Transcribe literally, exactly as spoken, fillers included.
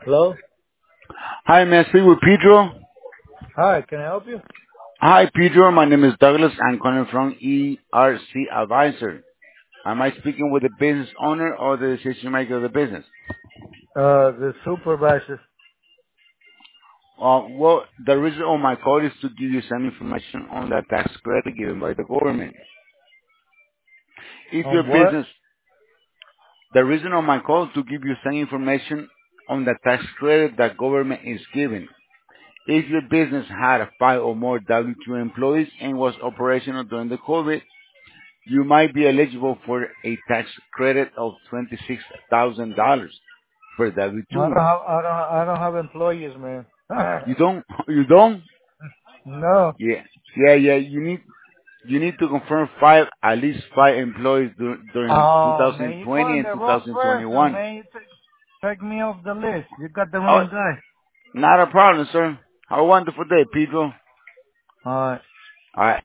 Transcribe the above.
Hello? Hi, may I speak with Pedro? Hi, can I help you? Hi, Pedro. My name is Douglas. I'm calling from E R C Advisor. Am I speaking with the business owner or the decision maker of the business? Uh, the supervisor. Uh, well, the reason of my call is to give you some information on the tax credit given by the government. If your On what? business, the reason of my call is to give you some information on the tax credit that government is giving. If your business had five or more W two employees and was operational during the COVID, you might be eligible for a tax credit of twenty-six thousand dollars per I don't W two. have, I don't, I don't have employees, man. You don't? You don't? No. Yeah. Yeah, yeah. You need you need to confirm five, at least five employees dur- during Oh, man, you twenty twenty calling and the wrong person, two thousand twenty-one. man. You take, take me off the list. You got the Oh, wrong guy. not a problem, sir. Have a wonderful day, Pedro. Alright. All right.